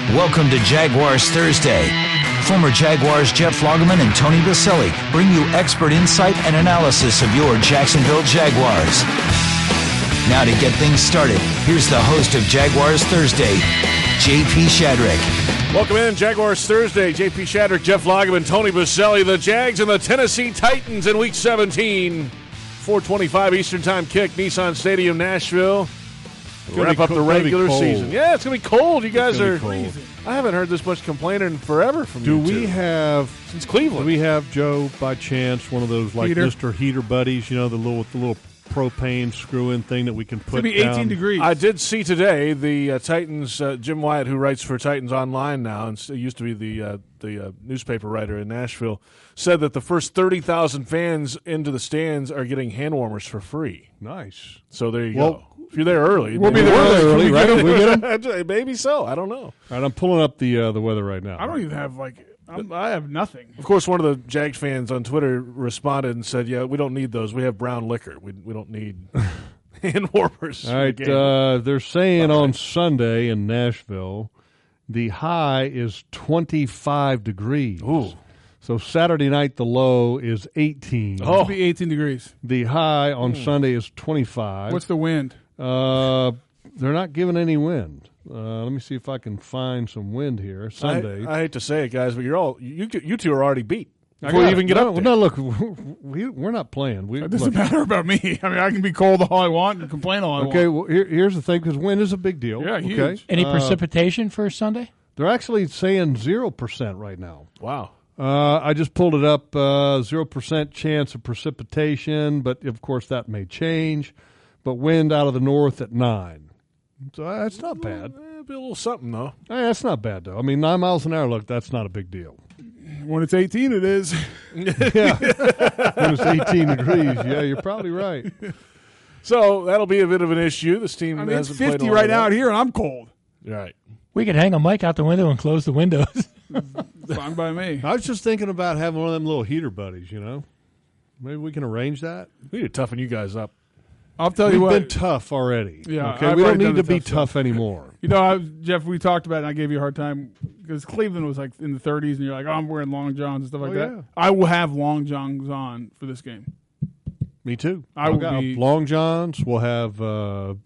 Welcome to Jaguars Thursday. Former Jaguars Jeff Lageman and Tony Baselli bring you expert insight and analysis of your Jacksonville Jaguars. Now to get things started, here's the host of Jaguars Thursday, J.P. Shadrick. Welcome in, Jaguars Thursday. J.P. Shadrick, Jeff Lageman, Tony Baselli, the Jags and the Tennessee Titans in Week 17. 4:25 Eastern Time kick, Nissan Stadium, Nashville. Wrap up the regular season. Yeah, it's going to be cold. You guys are freezing. I haven't heard this much complaining forever from you. Do we have since Cleveland? Do we have, Joe, by chance, one of those like Mr. Heater buddies? You know, the little propane screw-in thing that we can put. It's going to be 18 degrees. I did see today the Titans. Jim Wyatt, who writes for Titans Online now, and used to be the newspaper writer in Nashville, said that the first 30,000 fans into the stands are getting hand warmers for free. Nice. So there you go. If you're there early, we'll be there early, right? We get them? Maybe so. I don't know. All right, I'm pulling up the weather right now. I don't even have I have nothing. Of course, one of the Jags fans on Twitter responded and said, "Yeah, we don't need those. We have brown liquor. We don't need hand warmers." All right, they're saying on Sunday in Nashville, the high is 25 degrees. Ooh. So Saturday night, the low is 18. It'll be 18 degrees. The high on Sunday is 25. What's the wind? They're not giving any wind. Let me see if I can find some wind here. Sunday. I hate to say it, guys, but you two are already beat before you even get up there. No, look, we're not playing. It doesn't matter about me. I mean, I can be cold all I want and complain all I want. Okay, well, here's the thing, because wind is a big deal. Yeah, huge. Okay? Any precipitation for Sunday? They're actually saying 0% right now. Wow. I just pulled it up, 0% chance of precipitation, but of course that may change. But wind out of the north at 9. So that's not bad. It'll be a little something, though. That's not bad, though. I mean, 9 miles an hour, look, that's not a big deal. When it's 18, it is. Yeah. When it's 18 degrees, yeah, you're probably right. So that'll be a bit of an issue. This team it's hasn't 50 played right now out here, and I'm cold. Right. We could hang a mic out the window and close the windows. Fine by me. I was just thinking about having one of them little heater buddies, you know? Maybe we can arrange that. We need to toughen you guys up. I'll tell you what. We've been tough already. Yeah, okay? I've We don't already need to done the be tough tough anymore. You know, Jeff, we talked about it, and I gave you a hard time because Cleveland was like in the 30s, and you're like, oh, I'm wearing long johns and stuff like that. Yeah. I will have long johns on for this game. Me too. I will be long johns. We'll have the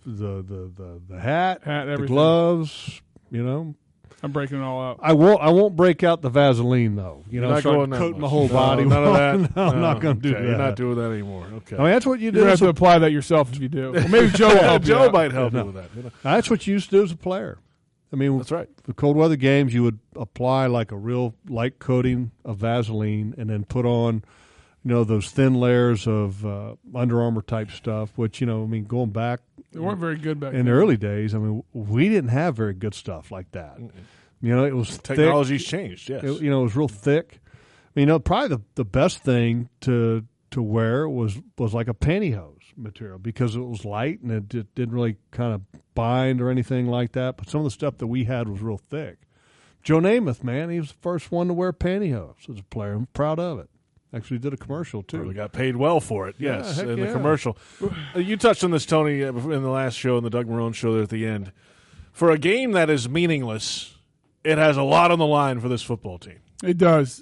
hat, everything. the gloves. You know, I'm breaking it all out. I won't break out the Vaseline though. You know, You're not start going that coating much. the whole body. None of that. No, I'm not going to do Okay, that. You're not doing that anymore. Okay. I mean, that's what you You're did. going to have to apply that yourself if you do. Or maybe Joe will help you Joe out. might help you with that. That's what you used to do as a player. I mean, That's right. For cold weather games, you would apply like a real light coating of Vaseline, and then put on, you know, those thin layers of Under Armour type stuff. Which, you know, I mean, going back, They weren't very good back in the then. early days, I mean, we didn't have very good stuff like that. You know, it was Technology's changed, yes. It, you know, it was real thick. I mean, you know, probably the best thing to wear was like a pantyhose material because it was light and it didn't really kind of bind or anything like that. But some of the stuff that we had was real thick. Joe Namath, man, he was the first one to wear pantyhose as a player. I'm proud of it. Actually did a commercial, too. Probably got paid well for it, yes, heck in the yeah. commercial. You touched on this, Tony, in the last show, in the Doug Marrone show there at the end. For a game that is meaningless, it has a lot on the line for this football team. It does.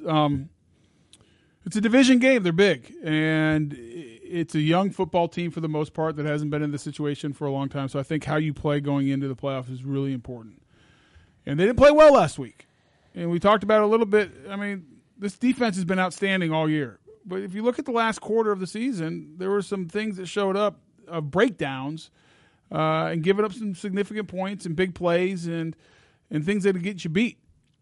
It's a division game. They're big. And it's a young football team for the most part that hasn't been in this situation for a long time. So I think how you play going into the playoffs is really important. And they didn't play well last week. And we talked about it a little bit. I mean, this defense has been outstanding all year. But if you look at the last quarter of the season, there were some things that showed up of breakdowns and giving up some significant points and big plays and things that would get you beat.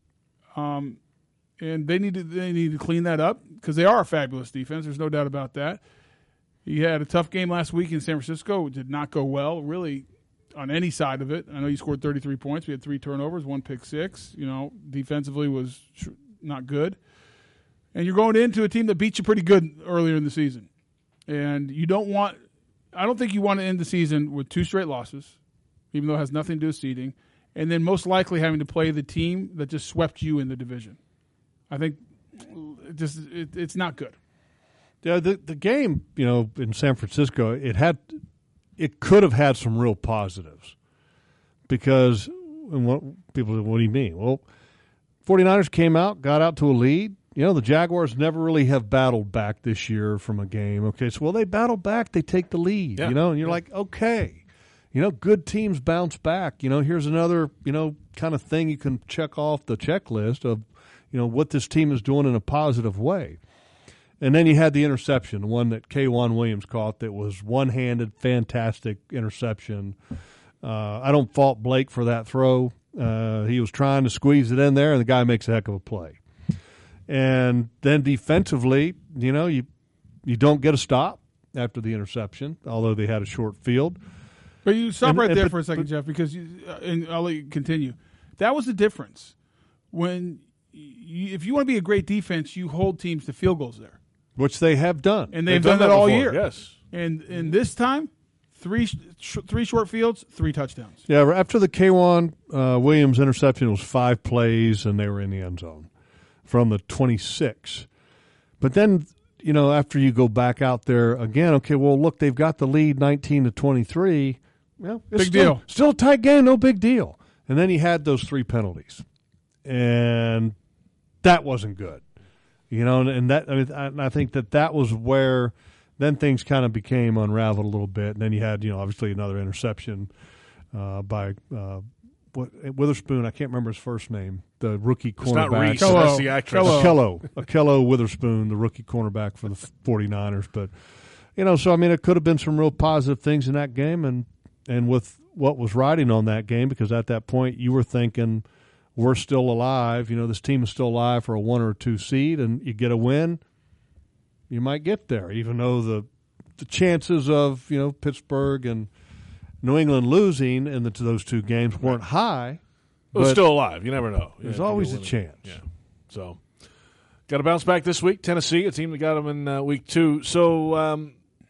And they need to clean that up because they are a fabulous defense. There's no doubt about that. He had a tough game last week in San Francisco. It did not go well, really, on any side of it. I know you scored 33 points. We had 3 turnovers, 1 pick six. You know, defensively was not good. And you're going into a team that beat you pretty good earlier in the season. And I don't think you want to end the season with 2 straight losses, even though it has nothing to do with seeding, and then most likely having to play the team that just swept you in the division. I think it's not good. Yeah, the game, you know, in San Francisco, it could have had some real positives because and what people say, what do you mean? Well, 49ers came out, got out to a lead. The Jaguars never really have battled back this year from a game. Okay, so, they battle back, they take the lead, and you're like, okay. Good teams bounce back. Here's another, kind of thing you can check off the checklist of, what this team is doing in a positive way. And then you had the interception, the one that K'Wan Williams caught that was one-handed, fantastic interception. I don't fault Blake for that throw. He was trying to squeeze it in there, and the guy makes a heck of a play. And then defensively, you don't get a stop after the interception, although they had a short field. But you stop there for a second, Jeff, because and I'll let you continue. That was the difference. When if you want to be a great defense, you hold teams to field goals there, which they have done, and they've done that all year. Yes, and this time, three short fields, 3 touchdowns. Yeah, after the K'Wan Williams interception, it was 5 plays, and they were in the end zone from the 26. But then, after you go back out there again, okay, well, look, they've got the lead 19-23. Well, it's deal. Still a tight game, no big deal. And then he had those 3 penalties, and that wasn't good. And that I think that was where then things kind of became unraveled a little bit. And then you had, obviously another interception by Witherspoon. I can't remember his first name. The rookie cornerback. It's not Reese. That's the actress. Akello Witherspoon, the rookie cornerback for the 49ers. But, so, it could have been some real positive things in that game. And with what was riding on that game, because at that point you were thinking we're still alive. This team is still alive for a 1 or 2 seed, and you get a win, you might get there, even though the chances of, Pittsburgh and New England losing in those 2 games weren't high. But still alive. You never know. There's always a chance. Yeah. So, got to bounce back this week. Tennessee, a team that got them in week 2. So,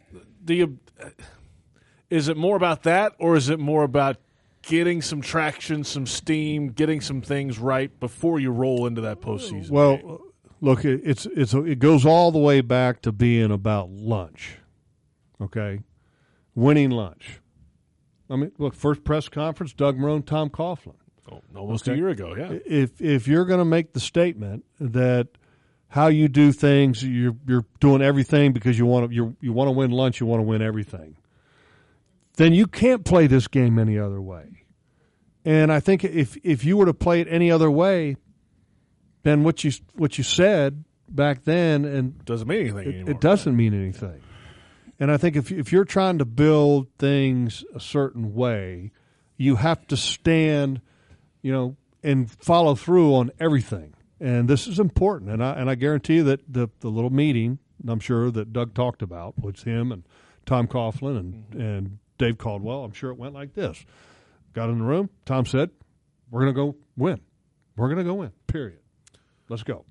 is it more about that, or is it more about getting some traction, some steam, getting some things right before you roll into that postseason? Well, look, it goes all the way back to being about lunch. Okay, winning lunch. Look, first press conference, Doug Marrone, Tom Coughlin. Almost a year ago, yeah. If you're going to make the statement that how you do things, you're doing everything because you want to win lunch, you want to win everything, then you can't play this game any other way. And I think if you were to play it any other way, then what you said back then and doesn't mean anything anymore. It doesn't mean anything. And I think if you're trying to build things a certain way, you have to stand, and follow through on everything. And this is important. And I guarantee you that the little meeting, I'm sure that Doug talked about, was him and Tom Coughlin and Dave Caldwell. I'm sure it went like this. Got in the room. Tom said, we're going to go win. We're going to go win, period. Let's go.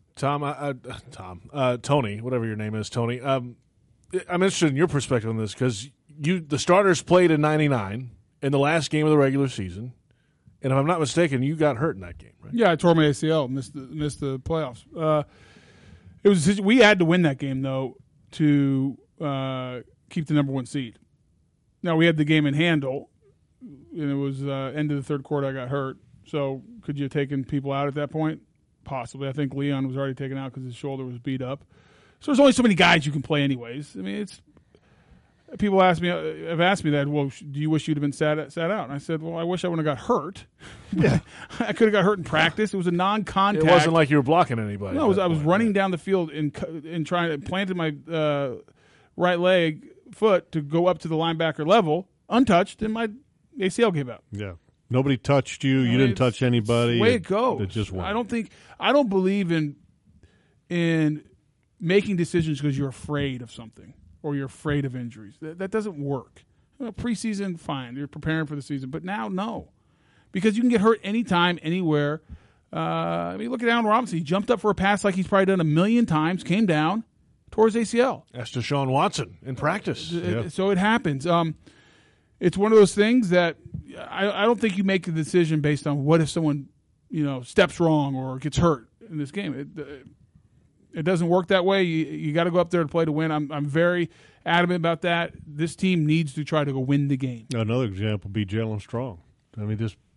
Tony, whatever your name is, Tony. I'm interested in your perspective on this because the starters played in 99 in the last game of the regular season. And if I'm not mistaken, you got hurt in that game, right? Yeah, I tore my ACL, missed the playoffs. We had to win that game, though, to keep the number 1 seed. Now, we had the game in handle, and it was end of the third quarter I got hurt. So could you have taken people out at that point? Possibly. I think Leon was already taken out because his shoulder was beat up. So there's only so many guys you can play anyways. People have asked me that, well, do you wish you'd have been sat out? And I said, well, I wish I wouldn't have got hurt. Yeah. I could have got hurt in practice. It was a non-contact. It wasn't like you were blocking anybody. No, I was running down the field and trying to planted my right leg foot to go up to the linebacker level, untouched, and my ACL came out. Yeah. Nobody touched you. You didn't touch anybody. It's the way it goes. It just went. I don't believe in making decisions because you're afraid of something or you're afraid of injuries. That doesn't work. Preseason, fine. You're preparing for the season. But now, no. Because you can get hurt anytime, anywhere. Look at Allen Robinson. He jumped up for a pass like he's probably done 1,000,000 times, came down, tore his ACL. That's Deshaun Watson in practice. So it happens. It's one of those things that I don't think you make a decision based on what if someone, steps wrong or gets hurt in this game. It doesn't work that way. You got to go up there to play to win. I'm very adamant about that. This team needs to try to go win the game. Another example would be Jalen Strong. Just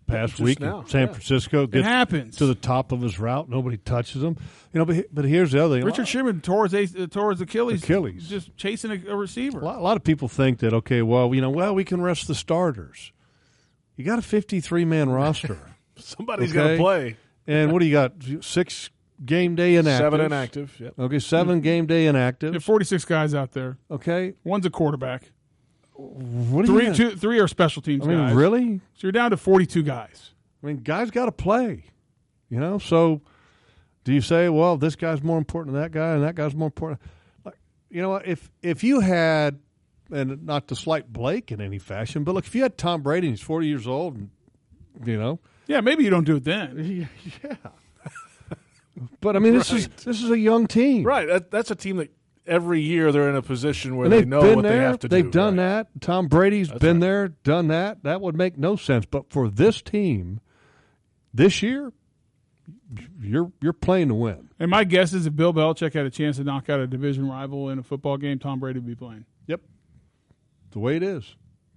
past just week now, in San yeah. Francisco. It Gets happens. to the top of his route. Nobody touches him. But here's the other thing. Richard Sherman tore his Achilles. Achilles. Just chasing a receiver. A lot of people think that, okay, well, we can rest the starters. You got a 53-man roster. Somebody's got to play. And what do you got? 6 game day inactive. 7 inactive. Yep. Okay, 7 game day inactive. There are 46 guys out there. Okay. One's a quarterback. What do you Three are special teams guys. really? So you're down to 42 guys. Guys got to play. So do you say, well, this guy's more important than that guy and that guy's more important? If you had, and not to slight Blake in any fashion, but look, if you had Tom Brady and he's 40 years old, and, Yeah, maybe you don't do it then. yeah. But this is a young team, Right. That's a team that every year they're in a position where and they they've know been what there. they have to do. They've done right. that. Tom Brady's been there, done that. That would make no sense. But for this team, this year, you're playing to win. And my guess is if Bill Belichick had a chance to knock out a division rival in a football game, Tom Brady would be playing. Yep, the way it is.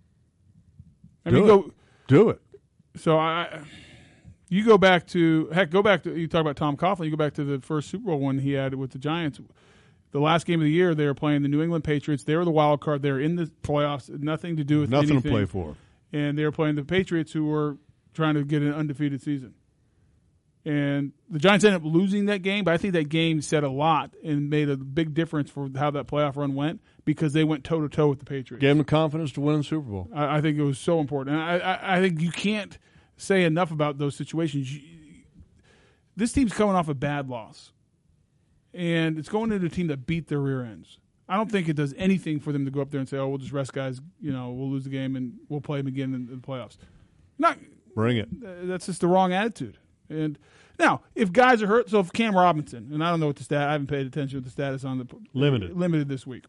Do it. So you go back to you talk about Tom Coughlin. You go back to the first Super Bowl one he had with the Giants. The last game of the year, they were playing the New England Patriots. They were the wild card. They were in the playoffs. Nothing to do with Nothing anything. to play for. And they were playing the Patriots, who were trying to get an undefeated season. And the Giants ended up losing that game, but I think that game said a lot and made a big difference for how that playoff run went because they went toe-to-toe with the Patriots. Gave them the confidence to win the Super Bowl. I think it was so important. And I think you can't say enough about those situations. This team's coming off a bad loss. And it's going into a team that beat their rear ends. I don't think it does anything for them to go up there and say, we'll just rest guys, we'll lose the game and we'll play them again in the playoffs. Bring it. That's just the wrong attitude. And now, if guys are hurt, so if Cam Robinson, and I don't know what the stat, I haven't paid attention to the status on the limited this week.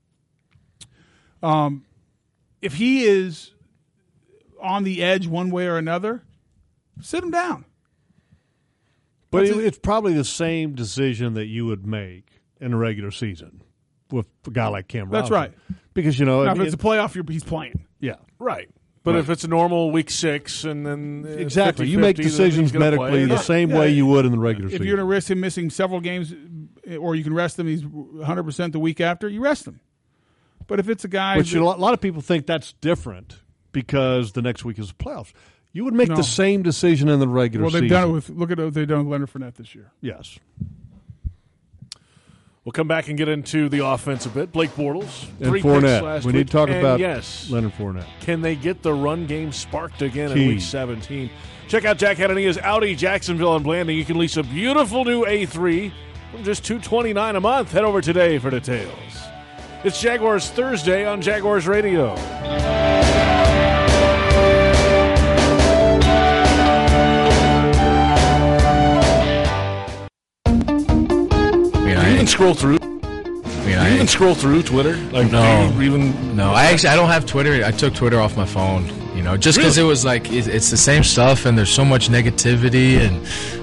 If he is on the edge one way or another, sit him down. But it's probably the same decision that you would make in a regular season with a guy like Cam Robinson. That's right. Because, now, if it's a playoff, he's playing. Yeah. Right. But if it's a normal week 6 and then exactly, 50-50, you make decisions medically the same way you would in the regular season. If you're going to risk him missing several games, or you can rest him, he's 100% the week after, you rest him. But if it's a guy, which a lot of people think that's different because the next week is the playoffs. You would make the same decision in the regular season. Well, they've done it with look at what they've done with Leonard Fournette this year. Yes. We'll come back and get into the offense a bit. Blake Bortles, and 3 Fournette. picks last we week. need to talk and about Leonard Fournette. Can they get the run game sparked again in Week 17? Check out Jack Hanania's Audi Jacksonville and Blanding. You can lease a beautiful new A3 from just $229 a month. Head over today for details. It's Jaguars Thursday on Jaguars Radio. You can scroll through. You even scroll through Twitter? No. I don't have Twitter. I took Twitter off my phone, just because it was like it's the same stuff and there's so much negativity and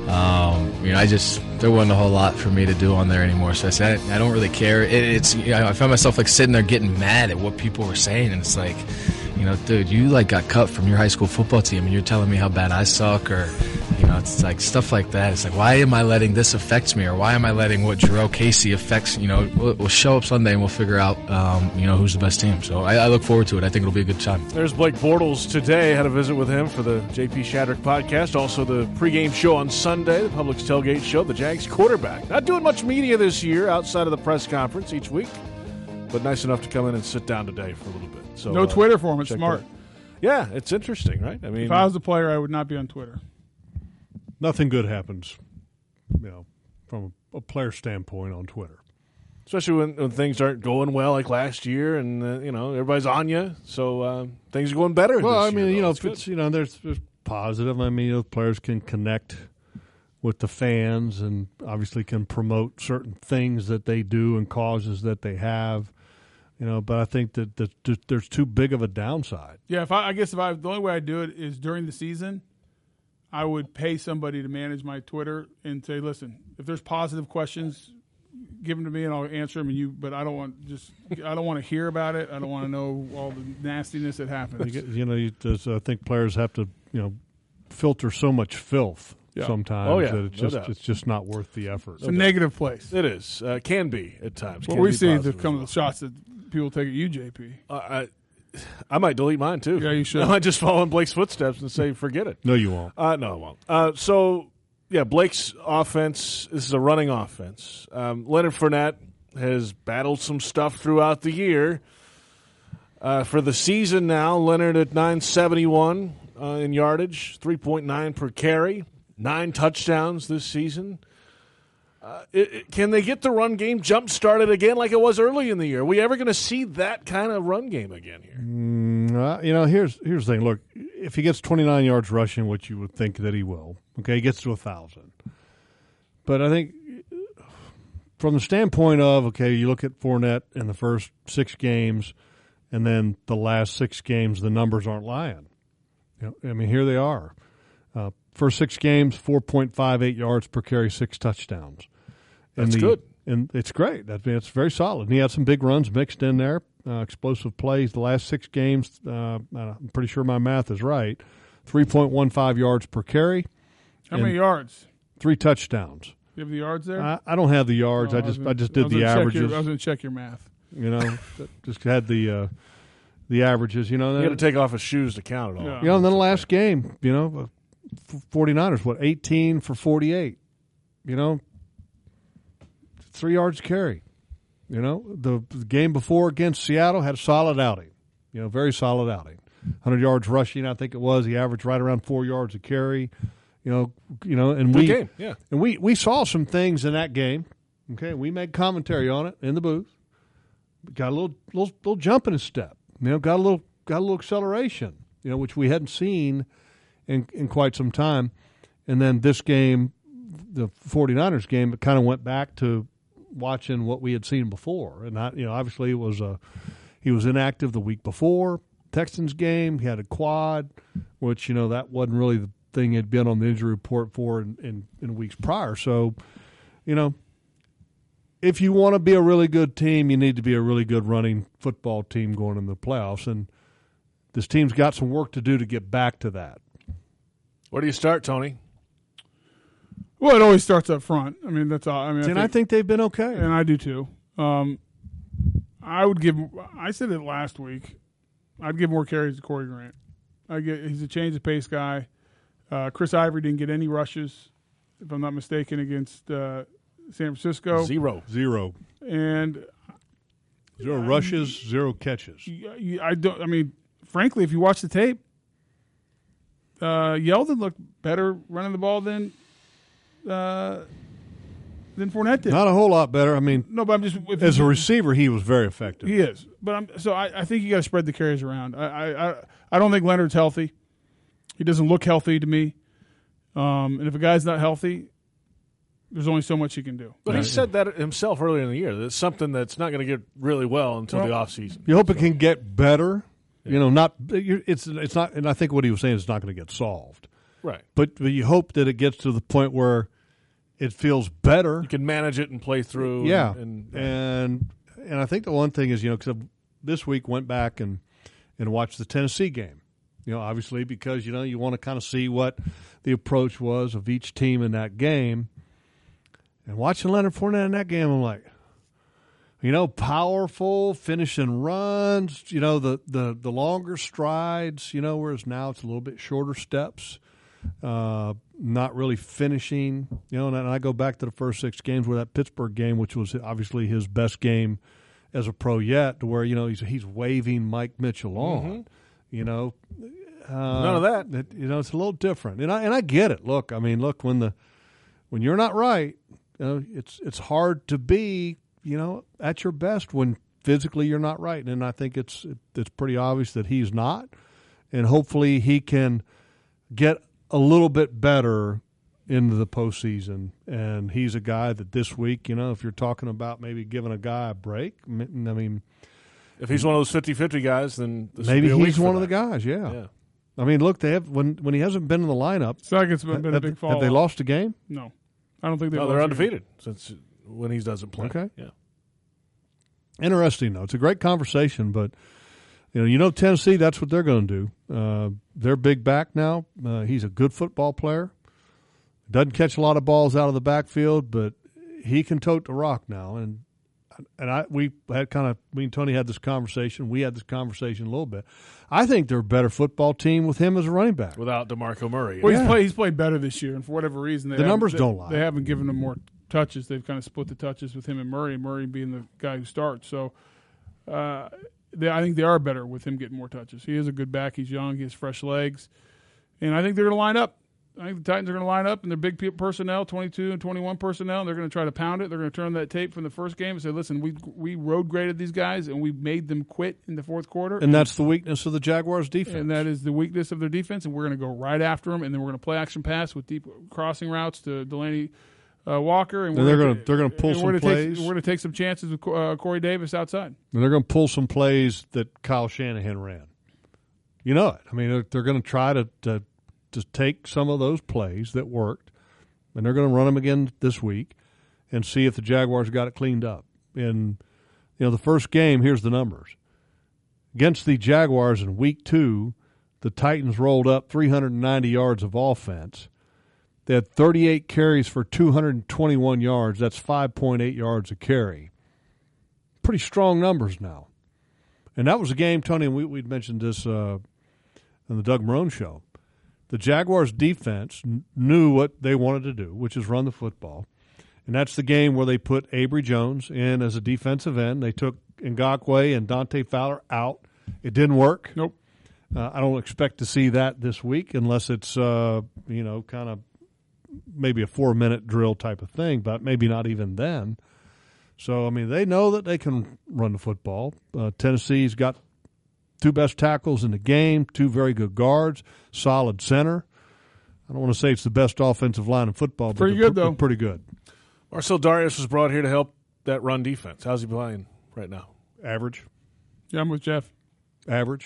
there wasn't a whole lot for me to do on there anymore. So I said I don't really care. I found myself like sitting there getting mad at what people were saying, and it's like, dude, you like got cut from your high school football team and you're telling me how bad I suck, or it's like stuff like that. It's like, why am I letting this affect me, or why am I letting what Jarrell Casey affects? We'll show up Sunday and we'll figure out who's the best team. So I look forward to it. I think it'll be a good time. There's Blake Bortles today. Had a visit with him for the JP Shadrick podcast. Also the pregame show on Sunday, the Publix Tailgate Show. The Jags quarterback not doing much media this year outside of the press conference each week, but nice enough to come in and sit down today for a little bit. So no Twitter for him. It's smart. Yeah, it's interesting, right? I mean, if I was a player, I would not be on Twitter. Nothing good happens, from a player standpoint on Twitter. Especially when things aren't going well, like last year, and everybody's on you. So things are going better. Well, this year, if it's there's positive. players can connect with the fans, and obviously can promote certain things that they do and causes that they have. But I think that there's too big of a downside. Yeah, the only way I do it is during the season. I would pay somebody to manage my Twitter and say, listen, if there's positive questions, give them to me and I'll answer them. But I don't want to hear about it. I don't want to know all the nastiness that happens. I think players have to, filter so much filth sometimes Oh, yeah. that it's No just doubt. it's just not worth the effort. It's a negative place. It is. Can be at times. Well, Can we be see the positive come as of the shots that people take at you, JP. well. I might delete mine, too. Yeah, you should. I might just follow in Blake's footsteps and say, forget it. No, you won't. No, I won't. So, Blake's offense, this is a running offense. Leonard Fournette has battled some stuff throughout the year. For the season now, Leonard at 971 in yardage, 3.9 per carry, 9 touchdowns this season. Can they get the run game jump-started again like it was early in the year? Are we ever going to see that kind of run game again here? Here's the thing. Look, if he gets 29 yards rushing, which you would think that he will, okay, he gets to 1,000. But I think from the standpoint of, okay, you look at Fournette in the first 6 games, and then the last 6 games, the numbers aren't lying. Here they are. First 6 games, 4.58 yards per carry, 6 touchdowns. That's good. And it's great. It's very solid. And he had some big runs mixed in there, explosive plays. The last 6 games, I'm pretty sure my math is right, 3.15 yards per carry. How many yards? 3 touchdowns. You have the yards there? I don't have the yards. Oh, I just did the averages. I was going to check your math. Just had the averages. He had to take off his shoes to count it all. Yeah. And then the last game, 49ers, 18 for 48. 3 yards carry. The game before against Seattle had a solid outing. Very solid outing. 100 yards rushing, I think it was. He averaged right around 4 yards a carry. And Good game, yeah. And we saw some things in that game. Okay, we made commentary on it in the booth. Got a little jump in his step. Got a little acceleration. Which we hadn't seen in quite some time. And then this game, the 49ers game, it kind of went back to watching what we had seen before. And obviously it was he was inactive the week before. Texans game, he had a quad, which that wasn't really the thing he'd been on the injury report for in weeks prior. So, if you want to be a really good team, you need to be a really good running football team going in the playoffs. And this team's got some work to do to get back to that. Where do you start, Tony? Well, it always starts up front. That's all. I think they've been okay. And I do too. I would give. I said it last week. I'd give more carries to Corey Grant. He's a change of pace guy. Chris Ivory didn't get any rushes, if I'm not mistaken, against San Francisco. Zero. And 0 rushes, 0 catches. I don't. Frankly, if you watch the tape, Yeldon looked better running the ball than Fournette did. Not a whole lot better. No, but I'm just as a receiver, he was very effective. He is, but I think you got to spread the carries around. I don't think Leonard's healthy. He doesn't look healthy to me. And if a guy's not healthy, there's only so much he can do. But he said that himself earlier in the year. That's something that's not going to get really well until the offseason. You hope it can get better. It's not. And I think what he was saying is it's not going to get solved. Right. But you hope that it gets to the point where it feels better. You can manage it and play through. Yeah. And I think the one thing is, because this week went back and watched the Tennessee game. Obviously because, you want to kind of see what the approach was of each team in that game. And watching Leonard Fournette in that game, I'm like, powerful, finishing runs, the longer strides, whereas now it's a little bit shorter steps, not really finishing, and I go back to the first 6 games where that Pittsburgh game, which was obviously his best game as a pro yet, to where, he's waving Mike Mitchell on, none of that. It's a little different. And I get it. Look, when you're not right, it's hard to be, at your best when physically you're not right. And I think it's pretty obvious that he's not. And hopefully he can get a little bit better into the postseason. And he's a guy that this week, if you're talking about maybe giving a guy a break, if he's one of those 50-50 guys, then this maybe would be a he's week for one of the that. guys, yeah. Look, they have when he hasn't been in the lineup. It's like it's been a big fall. Have they lost a game? No. I don't think they've No, lost they're a undefeated since when he doesn't play. Okay. Yeah. Interesting, though. It's a great conversation, but Tennessee, that's what they're going to do. They're big back now. He's a good football player. Doesn't catch a lot of balls out of the backfield, but he can tote the rock now. And me and Tony had this conversation. We had this conversation a little bit. I think they're a better football team with him as a running back. Without DeMarco Murray. Well, he's played better this year, and for whatever reason, the numbers don't lie. They haven't given him more touches. They've kind of split the touches with him and Murray being the guy who starts. So I think they are better with him getting more touches. He is a good back. He's young. He has fresh legs. And I think they're going to line up. I think the Titans are going to line up, and they're big personnel, 22 and 21 personnel, and they're going to try to pound it. They're going to turn that tape from the first game and say, listen, we road graded these guys, and we made them quit in the fourth quarter. And that's the weakness of the Jaguars' defense. And that is the weakness of their defense, and we're going to go right after them, and then we're going to play action pass with deep crossing routes to Delaney Walker. And they're going to pull some plays. We're going to take some chances with Corey Davis outside. And they're going to pull some plays that Kyle Shanahan ran. You know it. I mean, they're going to try to take some of those plays that worked, and they're going to run them again this week and see if the Jaguars got it cleaned up. And, the first game, here's the numbers. Against the Jaguars in Week 2, the Titans rolled up 390 yards of offense. They had 38 carries for 221 yards. That's 5.8 yards a carry. Pretty strong numbers now. And that was a game, Tony, and we'd mentioned this in the Doug Marrone show. The Jaguars' defense knew what they wanted to do, which is run the football. And that's the game where they put Avery Jones in as a defensive end. They took Ngakoue and Dante Fowler out. It didn't work. Nope. I don't expect to see that this week unless it's, kind of maybe a 4-minute drill type of thing, but maybe not even then. So, they know that they can run the football. Tennessee's got 2 best tackles in the game, 2 very good guards, solid center. I don't want to say it's the best offensive line in football, but pretty good, though. Pretty good. Marcel Darius was brought here to help that run defense. How's he playing right now? Average. Yeah, I'm with Jeff. Average.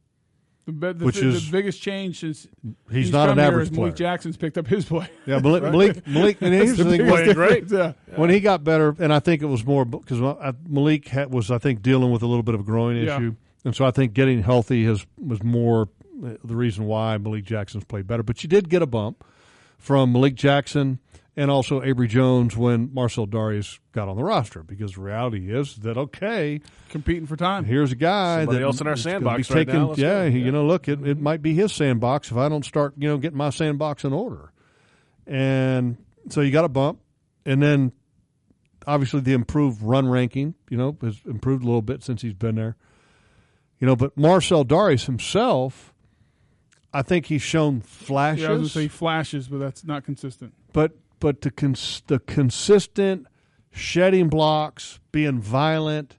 The biggest change since he's not an average player. Malik Jackson's picked up his play. Yeah, Malik. And here's the thing: playing great. When he got better, and I think it was more because Malik was, I think, dealing with a little bit of a groin issue. And so I think getting healthy was more the reason why Malik Jackson's played better. But you did get a bump from Malik Jackson and also Avery Jones when Marcel Darius got on the roster, because the reality is that, okay, competing for time. Here's a guy somebody that else in our sandbox right now. Look, it might be his sandbox if I don't start, getting my sandbox in order. And so you got a bump. And then obviously the improved run ranking, has improved a little bit since he's been there. But Marcel Darius himself, I think he's shown flashes. Yeah, I was going to say flashes, but that's not consistent. But the consistent shedding blocks, being violent,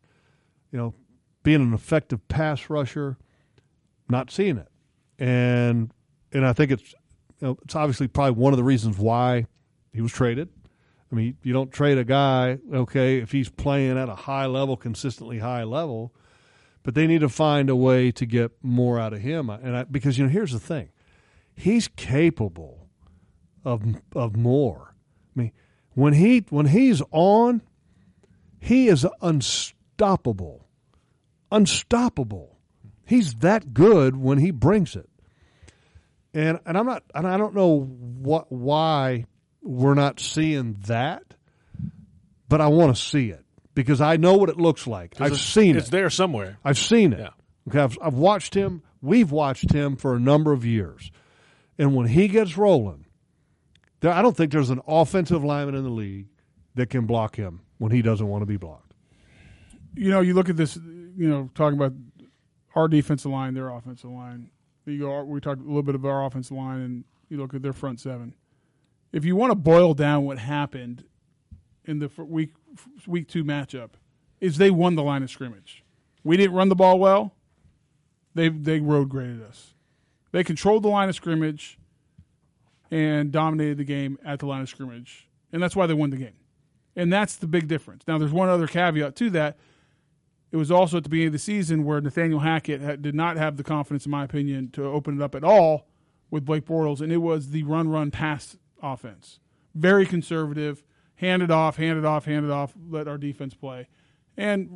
being an effective pass rusher, not seeing it. And I think it's obviously probably one of the reasons why he was traded. You don't trade a guy, if he's playing at a high level, consistently high level. But they need to find a way to get more out of him, because here's the thing: he's capable of more. When he's on, he is unstoppable. He's that good when he brings it. And I don't know why we're not seeing that, but I want to see it. Because I know what it looks like. I've seen it. It's there somewhere. I've seen it. Yeah. Okay, I've watched him. We've watched him for a number of years. And when he gets rolling, I don't think there's an offensive lineman in the league that can block him when he doesn't want to be blocked. You look at this, talking about our defensive line, their offensive line. We talked a little bit about our offensive line, and you look at their front seven. If you want to boil down what happened in the week 2 matchup, is they won the line of scrimmage. We didn't run the ball well. They road graded us. They controlled the line of scrimmage and dominated the game at the line of scrimmage, and that's why they won the game. And that's the big difference. Now, there's one other caveat to that. It was also at the beginning of the season where Nathaniel Hackett did not have the confidence, in my opinion, to open it up at all with Blake Bortles, and it was the run-pass offense. Very conservative. Hand it off, let our defense play. And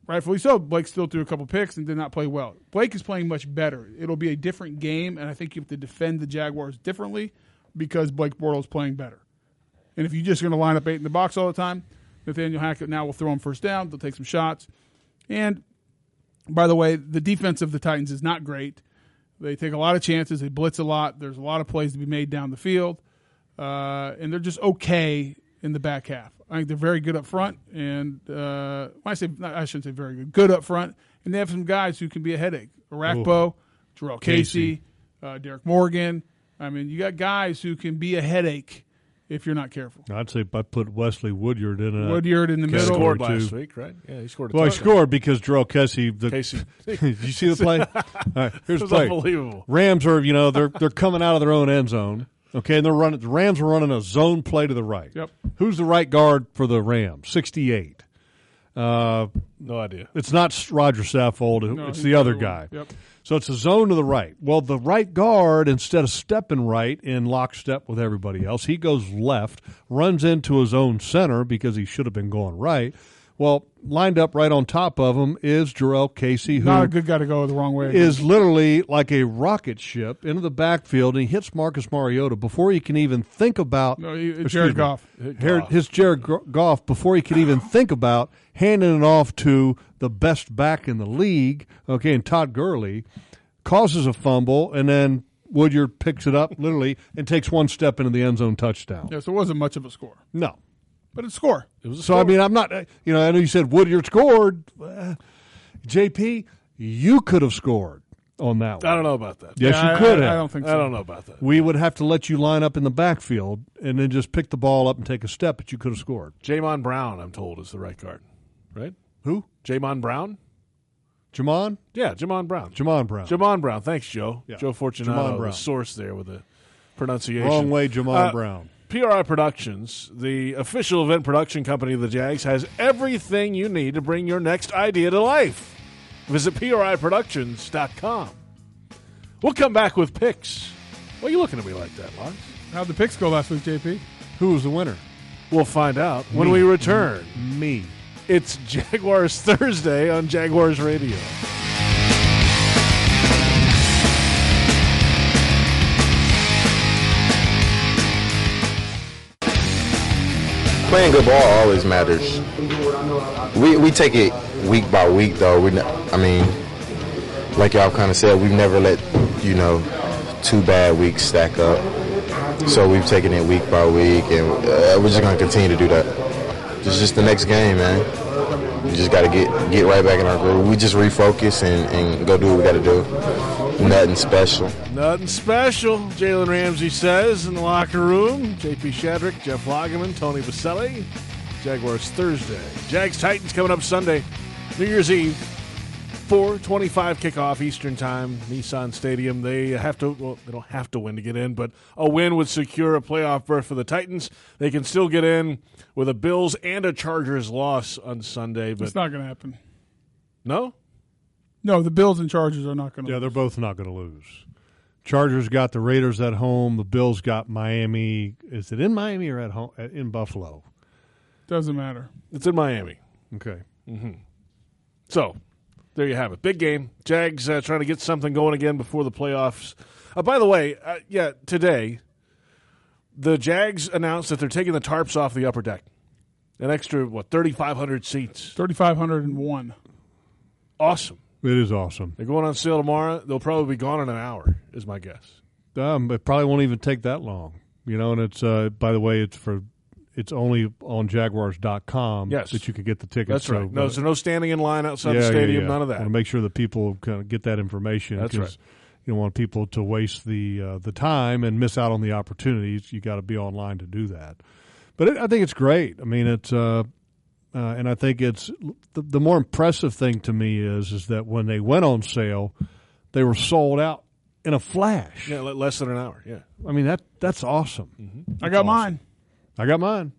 rightfully so, Blake still threw a couple picks and did not play well. Blake is playing much better. It'll be a different game, and I think you have to defend the Jaguars differently because Blake Bortles is playing better. And if you're just going to line up 8 in the box all the time, Nathaniel Hackett now will throw him first down. They'll take some shots. And, by the way, the defense of the Titans is not great. They take a lot of chances. They blitz a lot. There's a lot of plays to be made down the field. And they're just okay in the back half. I think they're very good up front. And I shouldn't say very good. Good up front. And they have some guys who can be a headache. Arakpo, Jarrell Casey, Derek Morgan. I mean, you got guys who can be a headache if you're not careful. I'd say I put Wesley Woodyard in a Woodyard in the middle. He scored last week, right? Yeah, he scored. Well, he scored because Jarrell Casey. Casey. Did you see the play? All right, here's the It was play. unbelievable. Rams are, they're coming out of their own end zone. Okay, and the Rams are running a zone play to the right. Yep. Who's the right guard for the Rams? 68. No idea. It's not Roger Saffold. No, it's he's the other the other guy. one. Yep. So it's a zone to the right. Well, the right guard, instead of stepping right in lockstep with everybody else, he goes left, runs into his own center because he should have been going right. Well, lined up right on top of him is Jarrell Casey, who Not a good guy to go the wrong way. is literally like a rocket ship into the backfield, and he hits Marcus Mariota before he can even think about Jared Goff. His Jared Goff, before he could even think about handing it off to the best back in the league, okay, and Todd Gurley, causes a fumble, and then Woodyard picks it up literally and takes one step into the end zone touchdown. Yeah, so it wasn't much of a score. No. But it's a score. It was a So, score. I mean, I'm not, I know you said Woodyard scored. JP, you could have scored on that one. I don't know about that. Yes, Yeah, you could have. I don't think so. I don't know about that. We would have to let you line up in the backfield and then just pick the ball up and take a step, but you could have scored. Jamon Brown, I'm told, is the right guard. Right? Who? Jamon Brown? Jamon? Yeah, Jamon Brown. Jamon Brown. Jamon Brown. Thanks, Joe. Yeah. Joe Jamon Fortunato, Brown. the source there with the pronunciation. Wrong way, Jamon Brown. PRI Productions, the official event production company of the Jags, has everything you need to bring your next idea to life. Visit PRIProductions.com. We'll come back with picks. Why are you looking at me like that, Lars? How'd the picks go last week, JP? Who was the winner? We'll find out when Me. we return. Me. It's Jaguars Thursday on Jaguars Radio. Playing good ball always matters. We take it week by week, though. I mean, like y'all kind of said, we've never let, 2 bad weeks stack up. So we've taken it week by week, and we're just going to continue to do that. It's just the next game, man. We just got to get right back in our groove. We just refocus and go do what we got to do. Nothing special. Nothing special, Jalen Ramsey says in the locker room. JP Shadrick, Jeff Lageman, Tony Baselli. Jaguars Thursday. Jags Titans coming up Sunday, New Year's Eve. 4:25 kickoff Eastern Time, Nissan Stadium. They have to, well, they don't have to win to get in, but a win would secure a playoff berth for the Titans. They can still get in with a Bills and a Chargers loss on Sunday. But It's not going to happen. No? No, the Bills and Chargers are not going to. Yeah, they're both not going to lose. Chargers got the Raiders at home. The Bills got Miami. Is it in Miami or at home? In Buffalo? Doesn't matter. It's in Miami. Okay. So, there you have it. Big game. Jags trying to get something going again before the playoffs. By the way, today, the Jags announced that they're taking the tarps off the upper deck. An extra, 3,500 seats. 3,501. Awesome. It is awesome. They're going on sale tomorrow. They'll probably be gone in an hour, is my guess. It probably won't even take that long. And it's, by the way, it's only on Jaguars.com Yes. that you can get the tickets. That's right. So no standing in line outside Yeah, the stadium, yeah. none of that. I want to make sure that people kind of get that information. That's 'cause right. You don't want people to waste the time and miss out on the opportunities. You got to be online to do that. But I think it's great. I mean, it's and I think it's the more impressive thing to me is that when they went on sale, they were sold out in a flash. Yeah, less than an hour, yeah. I mean, that's awesome. I got mine. I got mine.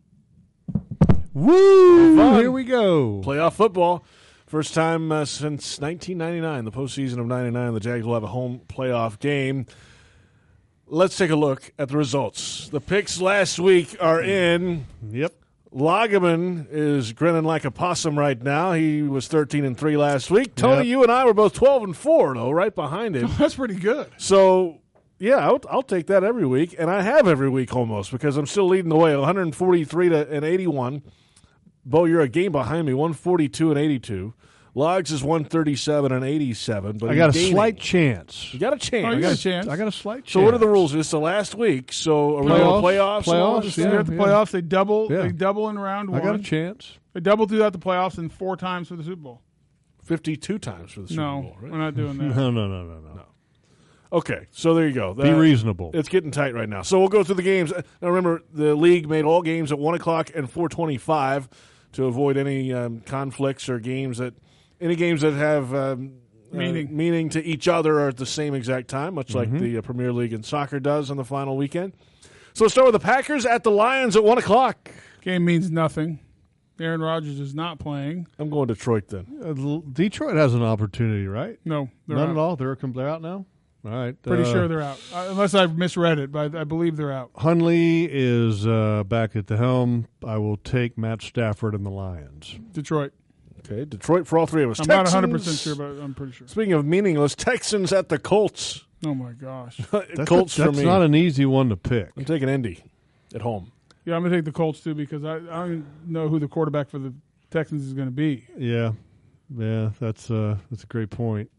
Woo! Fun. Here we go. Playoff football. First time since 1999, the postseason of 99, the Jags will have a home playoff game. Let's take a look at the results. The picks last week are in. Yep. Lageman is grinning like a possum right now. He was 13-3 last week. Tony, you and I were both 12-4, though, right behind him. That's pretty good. So, yeah, I'll take that every week, and I have every week almost because I'm still leading the way, 143-81. Bo, you're a game behind me, 142-82. Logs is 137-87. But I got a slight chance. You got a chance. Oh, you got a chance. I got a slight chance. So what are the rules? It's the last week. So are we going to playoffs? Playoffs, So at the playoffs, they double. Yeah. They double in round one. I got a chance. They double throughout the playoffs and 4 times for the Super Bowl. 52 times for the Super Bowl, right? We're not doing that. No. Okay, so there you go. Be reasonable. It's getting tight right now. So we'll go through the games. Now remember, the league made all games at 1 o'clock and 4:25 to avoid any conflicts or any games that have meaning to each other are at the same exact time, much like the Premier League in soccer does on the final weekend. So let's start with the Packers at the Lions at 1 o'clock. Game means nothing. Aaron Rodgers is not playing. I'm going Detroit then. Detroit has an opportunity, right? No, they're None out. at all. They're out now. All right. Pretty sure they're out, unless I've misread it. But I believe they're out. Hundley is back at the helm. I will take Matt Stafford and the Lions. Detroit. Okay, Detroit for all three of us. I'm Texans, not 100% sure, but I'm pretty sure. Speaking of meaningless, Texans at the Colts. Oh my gosh. Colts for That's me. not an easy one to pick. I'm taking Indy at home. Yeah, I'm gonna take the Colts too because I don't know who the quarterback for the Texans is going to be. Yeah, that's a great point.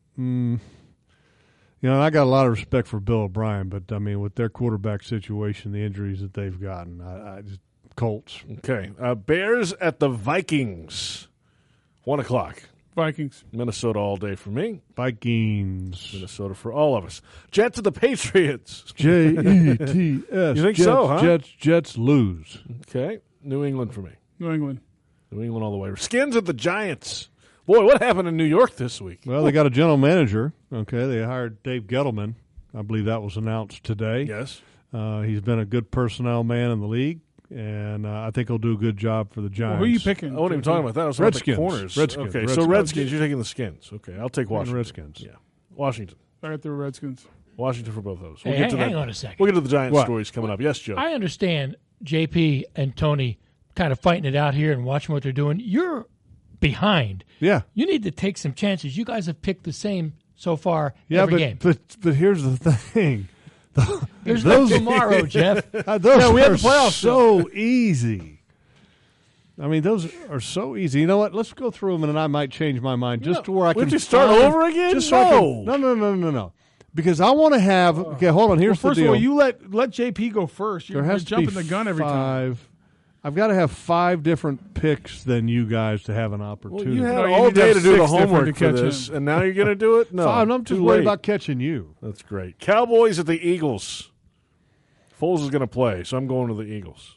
I got a lot of respect for Bill O'Brien, but I mean, with their quarterback situation, the injuries that they've gotten, I just Colts. Okay, Bears at the Vikings, 1 o'clock. Vikings. Minnesota all day for me. Vikings. Minnesota for all of us. Jets at the Patriots. Jets. You think so, huh? Jets lose. Okay, New England for me. New England. New England all the way. Skins at the Giants. Boy, what happened in New York this week? Well, they got a general manager. Okay, they hired Dave Gettleman. I believe that was announced today. Yes. He's been a good personnel man in the league, and I think he'll do a good job for the Giants. Well, who are you picking? I wasn't even talking about that. I was Redskins. talking about the corners. Redskins. Okay, so Redskins. You're taking the Skins. Okay, I'll take Washington. Redskins. Yeah, Washington. I got the Redskins. Washington for both of those. Hey, hang on a second. We'll get to the Giants What? stories coming up. Yes, Joe. I understand JP and Tony kind of fighting it out here and watching what they're doing. You're behind. Yeah. You need to take some chances. You guys have picked the same so far Yeah, every game. but here's the thing. There's no tomorrow, Jeff. Those we have are the playoffs so easy. I mean, those are so easy. You know what? Let's go through them, and I might change my mind just to where I would can you start find- over again? Just so I No. can, no. Because I want to have. Okay, hold on. Here's First the of deal. all, you let JP go first. You're there has to jumping be the gun every time. 5. I've got to have 5 different picks than you guys to have an Well, opportunity. you had No, you all need to day have to do the 6 different homework to for catch this, him. and now you're going to do it? No, 5. I'm just too worried late. about catching you. That's great. Cowboys at the Eagles. Foles is going to play, so I'm going to the Eagles.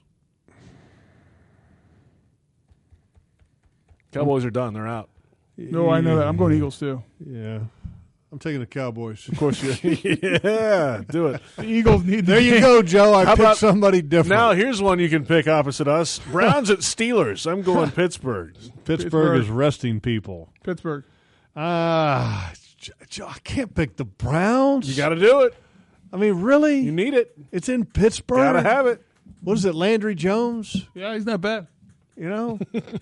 Cowboys are done. They're out. No, I know that. I'm going Eagles too. Yeah. I'm taking the Cowboys. Of course, yeah, do it. The Eagles need the There you game. go, Joe. I How picked about- somebody different. Now, here's one you can pick opposite us. Browns at Steelers. I'm going Pittsburgh. Pittsburgh is resting people. Pittsburgh. Joe, I can't pick the Browns. You got to do it. I mean, really? You need it. It's in Pittsburgh. Got to have it. What is it, Landry Jones? Yeah, he's not bad. You know?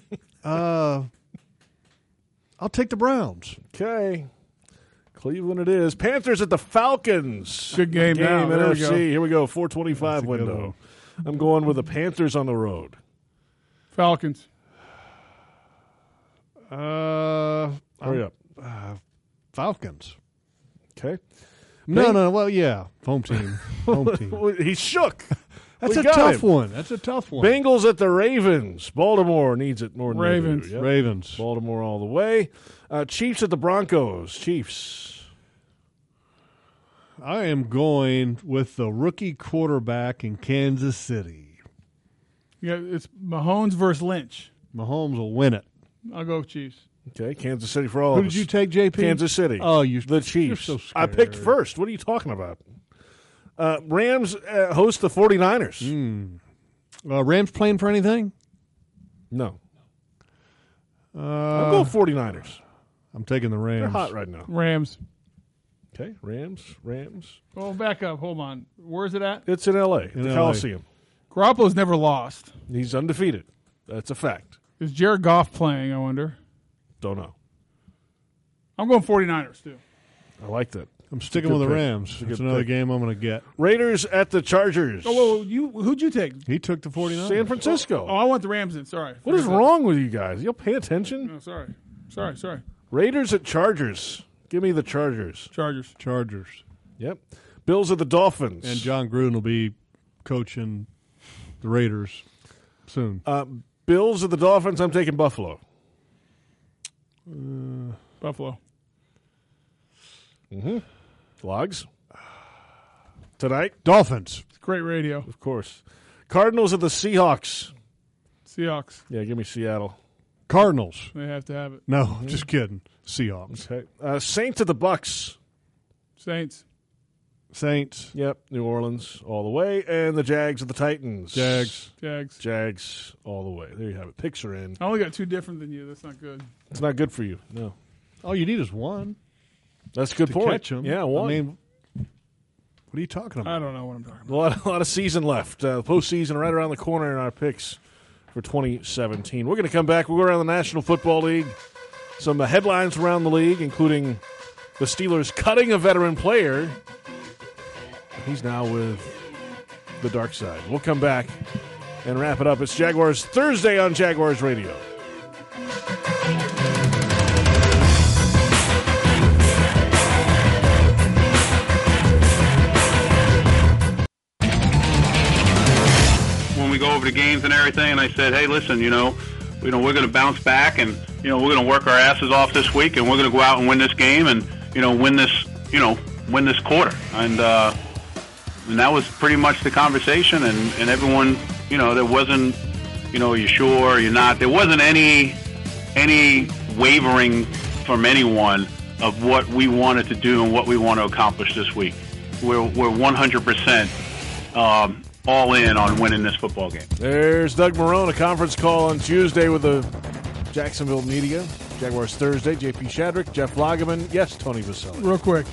I'll take the Browns. Okay. Cleveland it is. Panthers at the Falcons. Good game now. There we NFC. go. Here we go. 425 a good window. I'm going with the Panthers on the road. Falcons. Hurry up. Falcons. Okay. No. Well, yeah. Home team. Home team. He's shook. That's We a got tough him. one. That's a tough one. Bengals at the Ravens. Baltimore needs it more than they do. Ravens. Yep. Ravens. Baltimore all the way. Chiefs at the Broncos. Chiefs. I am going with the rookie quarterback in Kansas City. Yeah, it's Mahomes versus Lynch. Mahomes will win it. I'll go Chiefs. Okay, Kansas City for all Who of did us. you take, JP? Kansas City. Oh, the Chiefs. You're so I picked scared. first. What are you talking about? Rams host the 49ers. Rams playing for anything? No. I'm going 49ers. I'm taking the Rams. They're hot right now. Rams. Okay, Rams. Oh, back up. Hold on. Where's it at? It's in L.A., the LA. Coliseum. Garoppolo's never lost. He's undefeated. That's a fact. Is Jared Goff playing, I wonder? Don't know. I'm going 49ers, too. I like that. I'm sticking good with the pick. Rams. It's a It's good another pick. game I'm going to get. Raiders at the Chargers. Oh, who'd you take? He took the 49ers. San Francisco. Oh, I want the Rams in. Sorry. What is wrong with you guys? You'll pay attention. No, sorry. Raiders at Chargers. Give me the Chargers. Chargers. Yep. Bills at the Dolphins. And John Gruden will be coaching the Raiders soon. Bills at the Dolphins. I'm taking Buffalo. Buffalo. Logs. Tonight, Dolphins. It's great radio. of course. Cardinals at the Seahawks. Seahawks. Yeah, give me Seattle. Cardinals. They have to have it. No, just kidding. Seahawks. Okay. Saints at the Bucks. Saints. Saints. Yep. New Orleans all the way. And the Jags at the Titans. Jags. All the way. There you have it. Picks are in. I only got two different than you. That's not good. It's not good for you. No. All you need is one That's a good to point. catch them. Yeah, one. I mean, what are you talking about? I don't know what I'm talking about. A lot of season left. Postseason right around the corner in our picks for 2017. We're going to come back. We'll go around the National Football League. Some headlines around the league, including the Steelers cutting a veteran player. He's now with the dark side. We'll come back and wrap it up. It's Jaguars Thursday on Jaguars Radio. When we go over the games and everything, and I said, hey, listen, we're going to bounce back, and we're going to work our asses off this week, and we're going to go out and win this game, and win this quarter, and that was pretty much the conversation, and everyone, there wasn't, are you sure, are you not? There wasn't any wavering from anyone of what we wanted to do and what we want to accomplish this week. We're 100%. All in on winning this football game. There's Doug Marrone, a conference call on Tuesday with the Jacksonville media. Jaguars Thursday, J.P. Shadrick, Jeff Lageman, yes, Tony Vaselli. Real quick,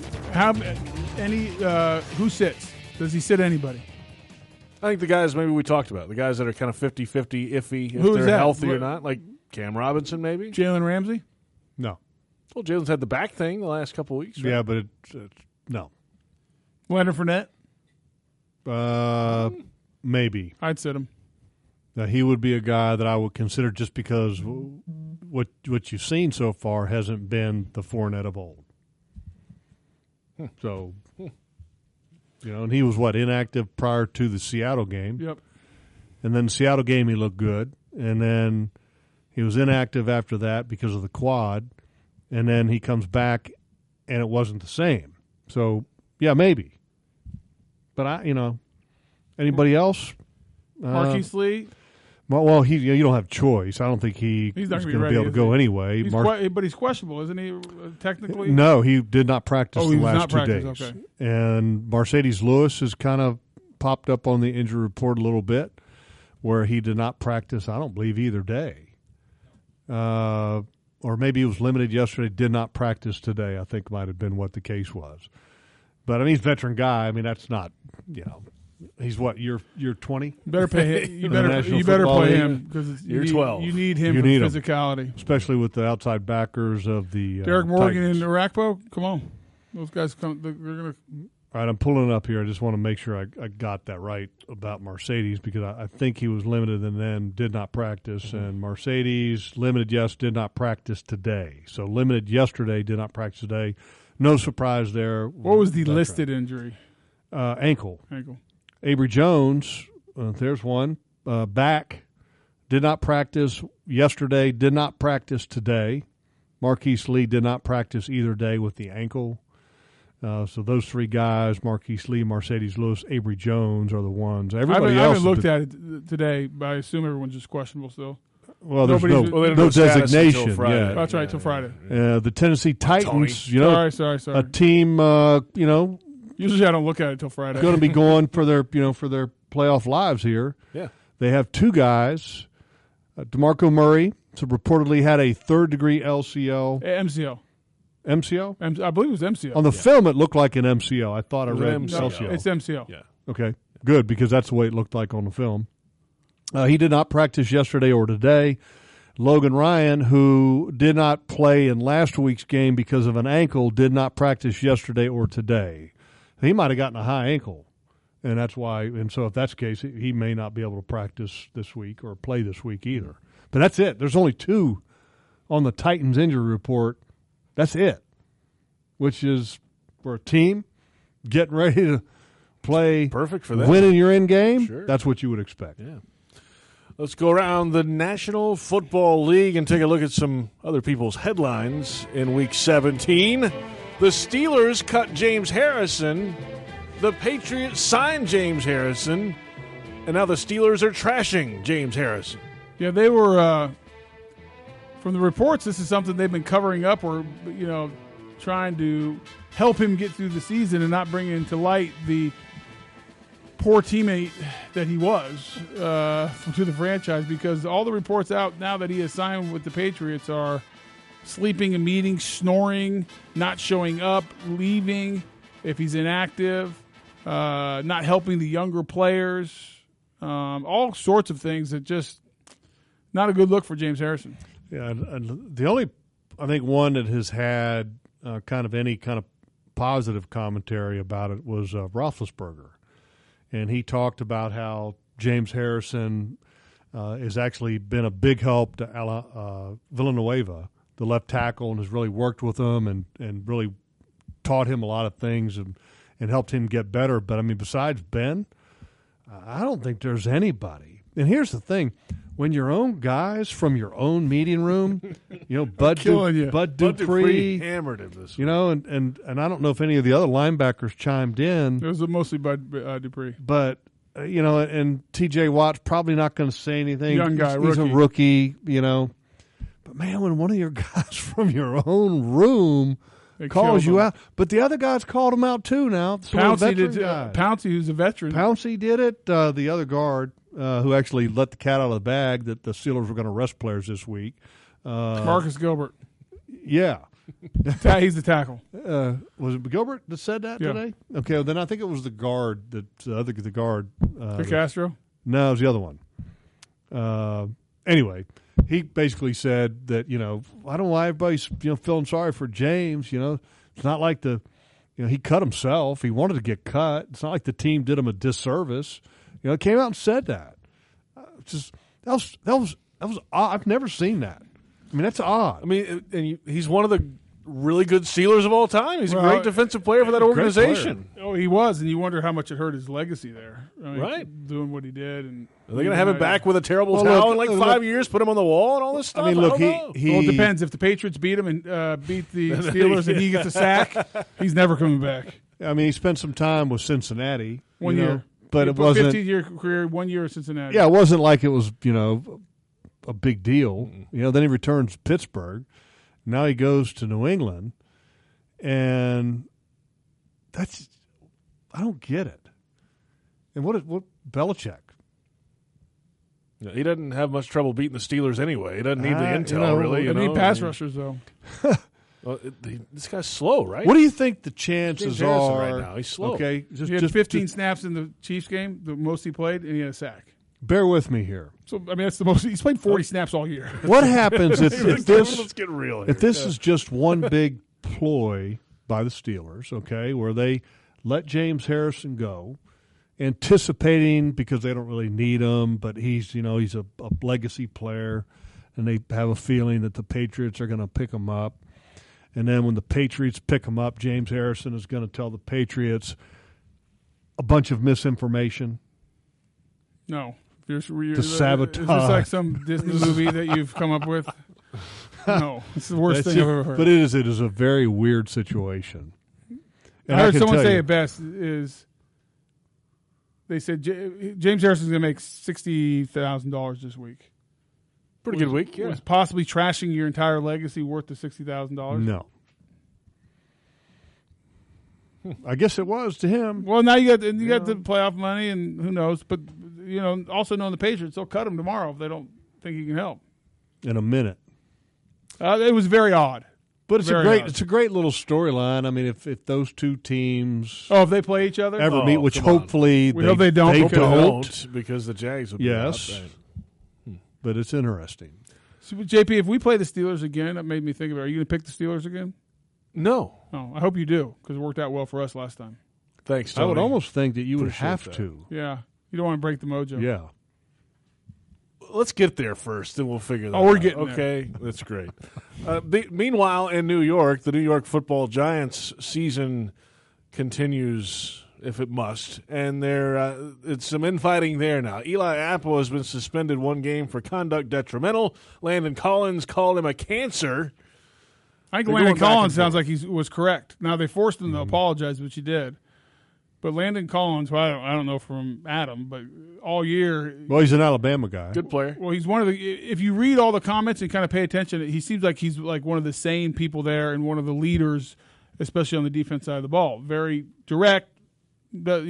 who sits? Does he sit anybody? I think the guys maybe we talked about, the guys that are kind of 50-50 iffy if Who's they're that? healthy or not, like Cam Robinson maybe. Jalen Ramsey? No. Well, Jalen's had the back thing the last couple of weeks. Right? Yeah, but no. Leonard Fournette? Maybe. I'd sit him. Now, he would be a guy that I would consider just because what you've seen so far hasn't been the Fournette of old. So, and he was inactive prior to the Seattle game. Yep. And then the Seattle game he looked good, and then he was inactive after that because of the quad, and then he comes back and it wasn't the same. So, yeah, maybe. But anybody else? Marquise Lee? Well, you don't have choice. I don't think He's not he's going to going to be able to go anyway. But he's questionable, isn't he? Technically, no, he did not practice the last 2 days. Okay. And Mercedes Lewis has kind of popped up on the injury report a little bit, where he did not practice. I don't believe either day, or maybe he was limited yesterday. Did not practice today. I think might have been what the case was. But he's a veteran guy. I mean, that's not He's what? You're 20. Better pay. You In the better National play Football League? him because You're 12. You need him You for need him. physicality. Especially with the outside backers of the Derek Morgan Titans. and Arakpo, come on, those guys come. They're gonna. All right, I'm pulling it up here. I just want to make sure I got that right about Mercedes because I think he was limited and then did not practice. And Mercedes, limited, yes, did not practice today. So limited yesterday, did not practice today. No surprise there. What was the Veteran. listed injury? Ankle. Ankle. Avery Jones, there's one. Back, did not practice yesterday, did not practice today. Marquise Lee did not practice either day with the ankle. So those three guys, Marquise Lee, Mercedes Lewis, Avery Jones, are the ones. Everybody I else haven't looked at it today, but I assume everyone's just questionable still. Well, there's Nobody's- no, they don't no know status designation until Friday. yet. That's right, till Friday. The Tennessee Titans, Sorry. a team, Usually I don't look at it till Friday. going to be going for their playoff lives here. Yeah. They have two guys. DeMarco Murray reportedly had a third-degree LCL. MCL. MCL? I believe it was MCL. On the film, it looked like an MCL. I thought I was read an No, MCL. LCL. it's MCL. Yeah. Okay, good, because that's the way it looked like on the film. He did not practice yesterday or today. Logan Ryan, who did not play in last week's game because of an ankle, did not practice yesterday or today. He might have gotten a high ankle, and that's why. And so if that's the case, he may not be able to practice this week or play this week either. But that's it. There's only 2 on the Titans injury report. That's it, which is for a team getting ready to play, perfect for them, winning your end game. Sure. That's what you would expect. Yeah. Let's go around the National Football League and take a look at some other people's headlines in Week 17. The Steelers cut James Harrison. The Patriots signed James Harrison. And now the Steelers are trashing James Harrison. Yeah, they were, from the reports, this is something they've been covering up or, trying to help him get through the season and not bring into light the poor teammate that he was to the franchise, because all the reports out now that he has signed with the Patriots are sleeping in meetings, snoring, not showing up, leaving if he's inactive, not helping the younger players, all sorts of things that just not a good look for James Harrison. Yeah, and the only, I think, one that has had kind of any kind of positive commentary about it was Roethlisberger. And he talked about how James Harrison has actually been a big help to Villanueva, the left tackle, and has really worked with him and really taught him a lot of things and helped him get better. But, I mean, besides Ben, I don't think there's anybody. And here's the thing. When your own guys from your own meeting room, Bud Dupree hammered him this week. And I don't know if any of the other linebackers chimed in. It was mostly Bud Dupree. But, and T.J. Watt's probably not going to say anything. Young guy, he's a rookie, But, man, when one of your guys from your own room calls you out. But the other guys called him out too now. Pouncey did. Pouncey, who's a veteran. Pouncey did it. The other guard. Who actually let the cat out of the bag that the Steelers were going to rest players this week. Marcus Gilbert. Yeah. He's the tackle. Was it Gilbert that said that today? Okay, well, then I think it was the guard. The guard. Castro? No, it was the other one. Anyway, he basically said that, I don't know why everybody's feeling sorry for James. It's not like he cut himself. He wanted to get cut. It's not like the team did him a disservice. Came out and said that. That was odd. I've never seen that. I mean, that's odd. I mean, and he's one of the really good Steelers of all time. He's a great defensive player for that organization. Oh, he was, and you wonder how much it hurt his legacy there. I mean, right, doing what he did, and are they going to have him back with a terrible towel in like 5 years? Put him on the wall and all this stuff. I mean, look, it depends. If the Patriots beat him and beat the Steelers, and he gets a sack, he's never coming back. I mean, he spent some time with Cincinnati 1 year. But it wasn't 15-year career, 1 year at Cincinnati. Yeah, it wasn't like it was, a big deal. Then he returns to Pittsburgh. Now he goes to New England, and I don't get it. And what Belichick? He doesn't have much trouble beating the Steelers anyway. He doesn't need the intel, really. They need pass rushers, though. Well, this guy's slow, right? What do you think the chances are right now? He's slow. Okay, he had 15 snaps in the Chiefs game, the most he played, and he had a sack. Bear with me here. So I mean, that's the most. He's played 40 snaps all year. What happens if this? Let's get real here. If this is just one big ploy by the Steelers, okay, where they let James Harrison go, anticipating because they don't really need him, but he's a legacy player, and they have a feeling that the Patriots are going to pick him up. And then when the Patriots pick him up, James Harrison is going to tell the Patriots a bunch of misinformation. No. To sabotage. Is this like some Disney movie that you've come up with? No. It's the worst thing I've ever heard. But it is a very weird situation. And I heard someone say it best is they said James Harrison's going to make $60,000 this week. Pretty good week, yeah. Was possibly trashing your entire legacy worth the $60,000? No. I guess it was to him. Well, now you got the playoff money, and who knows? But also knowing the Patriots, they'll cut him tomorrow if they don't think he can help. In a minute. It was very odd. But it's a great little storyline. I mean, if those two teams if they play each other ever meet, which hopefully we hope they don't. They don't because the Jags would be yes. up, right. but it's interesting. So, JP, if we play the Steelers again, that made me think of it. Are you going to pick the Steelers again? No. Oh, I hope you do, because it worked out well for us last time. Thanks, Tony. I would almost think that you would Appreciate have that. to. Yeah. You don't want to break the mojo. Yeah. Let's get there first, and we'll figure that out. Oh, we're getting there. Okay, that's great. Meanwhile, in New York, the New York Football Giants season continues, if it must, and it's some infighting there now. Eli Apple has been suspended 1 game for conduct detrimental. Landon Collins called him a cancer. I think They're Landon going back Collins and sounds forth. like he was correct. Now, they forced him to apologize, which he did. But Landon Collins, well, I don't know from Adam, but all year, Well, he's an Alabama guy. Good player. well, he's one of the. If you read all the comments and kind of pay attention, he seems like he's like one of the sane people there and one of the leaders, especially on the defense side of the ball. Very direct, but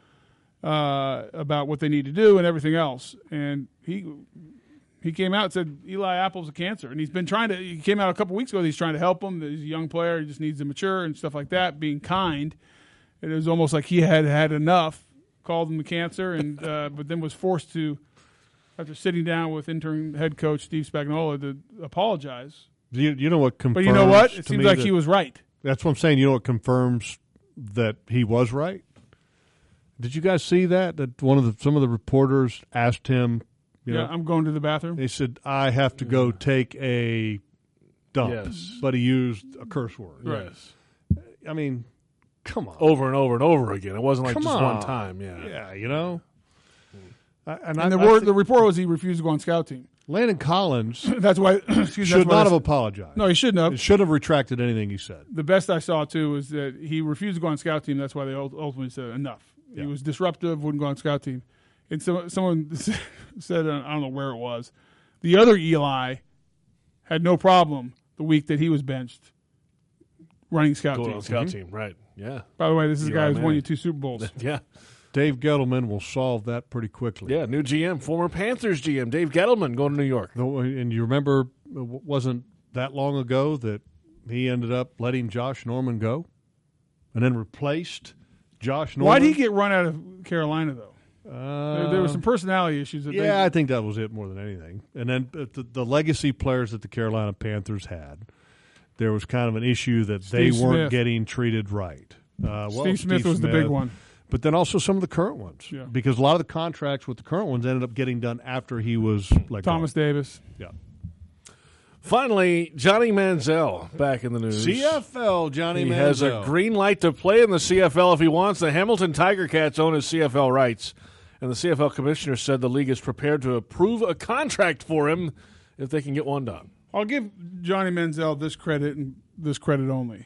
about what they need to do and everything else. And he came out and said Eli Apple's a cancer, and he's been trying to. He came out a couple weeks ago. He's trying to help him. He's a young player. He just needs to mature and stuff like that. Being kind. It was almost like he had enough. Called him a cancer, and but then was forced to, after sitting down with interim head coach Steve Spagnuolo, to apologize. You know what confirms? But you know what? It to seems me like that- he was right. That's what I'm saying. You know what confirms that he was right? Did you guys see that? That some of the reporters asked him. I'm going to the bathroom. They said, "I have to go take a dump," Yes. but he used a curse word. Right. Yes. I mean, come on. Over and over and over again. It wasn't like Come just on. one time. Yeah. Yeah, you know. And the report was he refused to go on scout team. Landon Collins That's why. Excuse me, should that's why not I have said- apologized. No, he shouldn't have. He should have retracted anything he said. The best I saw too was that he refused to go on scout team. That's why they ultimately said enough. Yeah. He was disruptive, wouldn't go on scout team. And someone said, I don't know where it was, the other Eli had no problem the week that he was benched running scout Going team. on scout team, right. Yeah. By the way, this is a Eli guy who's won Manning. you 2 Super Bowls. Yeah. Dave Gettleman will solve that pretty quickly. Yeah, new GM, former Panthers GM, Dave Gettleman going to New York. And you remember, it wasn't that long ago that he ended up letting Josh Norman go and then replaced Josh Norman. Why did he get run out of Carolina, though? There were some personality issues. Yeah, I think that was it more than anything. And then the legacy players that the Carolina Panthers had, there was kind of an issue that they Steve weren't Smith. getting treated right. Steve Smith was the big one. But then also some of the current ones. Yeah. Because a lot of the contracts with the current ones ended up getting done after he was let go. Thomas Davis. Yeah. Finally, Johnny Manziel back in the news. CFL, Johnny He Manziel. has a green light to play in the CFL if he wants. The Hamilton Tiger Cats own his CFL rights, and the CFL commissioner said the league is prepared to approve a contract for him if they can get one done. I'll give Johnny Manziel this credit and this credit only.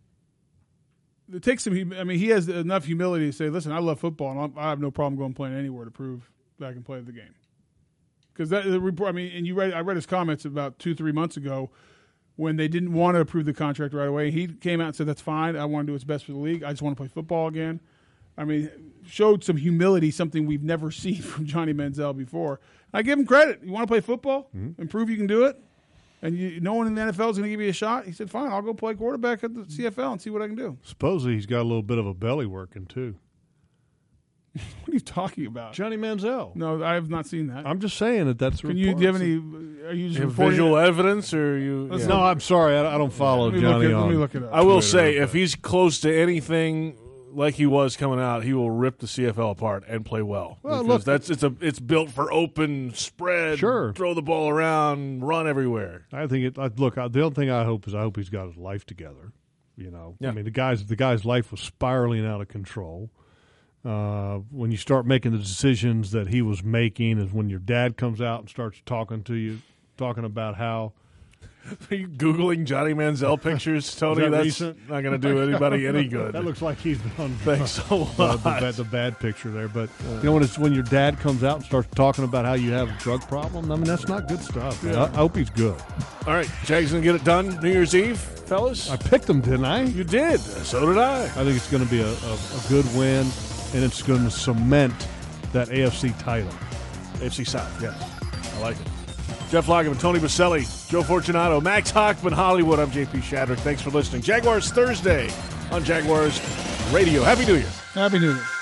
It takes some. He has enough humility to say, "Listen, I love football, and I have no problem going playing anywhere to prove that I can play the game." Because the report. I read his comments about 2-3 months ago when they didn't want to approve the contract right away. He came out and said, "That's fine. I want to do what's best for the league. I just want to play football again." Showed some humility, something we've never seen from Johnny Manziel before. I give him credit. You want to play football and prove you can do it? And no one in the NFL is going to give you a shot? He said, fine, I'll go play quarterback at the CFL and see what I can do. Supposedly he's got a little bit of a belly working, too. What are you talking about? Johnny Manziel. No, I have not seen that. I'm just saying that's Do you have any? Are you just You have reporting visual it? evidence, or you? Let's yeah. No, I'm sorry. I don't follow Johnny on. Let me look it up. I will Twitter, say, but- if he's close to anything like he was coming out, he will rip the CFL apart and play well. Well, Because look, it's built for open spread, Sure. throw the ball around, run everywhere. I think the only thing I hope he's got his life together. You know, Yeah. I mean, the guy's life was spiraling out of control. When you start making the decisions that he was making, is when your dad comes out and starts talking to you, talking about how. Are you Googling Johnny Manziel pictures, Tony? that That's recent? not going to do anybody any good. That looks like he's been on Thanks so much. the bad picture there. But you know, when your dad comes out and starts talking about how you have a drug problem, I mean, that's not good stuff. Man. I hope he's good. All right, Jags going to get it done New Year's Eve, fellas? I picked him, didn't I? You did. So did I. I think it's going to be a good win, and it's going to cement that AFC title. AFC South, yes. I like it. Jeff Lageman, Tony Baselli, Joe Fortunato, Max Hockman, Hollywood. I'm JP Shadrick. Thanks for listening. Jaguars Thursday on Jaguars Radio. Happy New Year. Happy New Year.